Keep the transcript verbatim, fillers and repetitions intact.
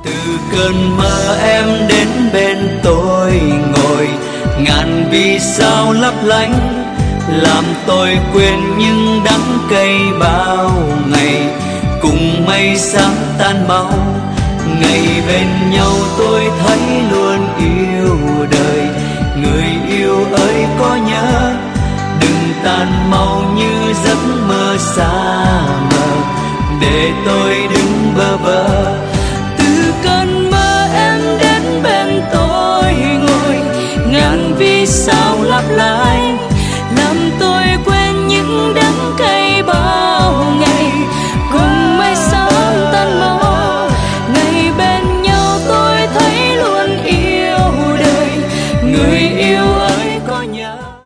Từ cơn mơ em đến bên tôi ngồi, ngàn vì sao lấp lánh làm tôi quên những đắng cay bao ngày. Cùng mây sáng tan mau, ngày bên nhau tôi thấy luôn yêu đời. Người yêu ơi có nhớ, đừng tan mau như giấc mơ xa mờ, để tôi đứng bơ vơ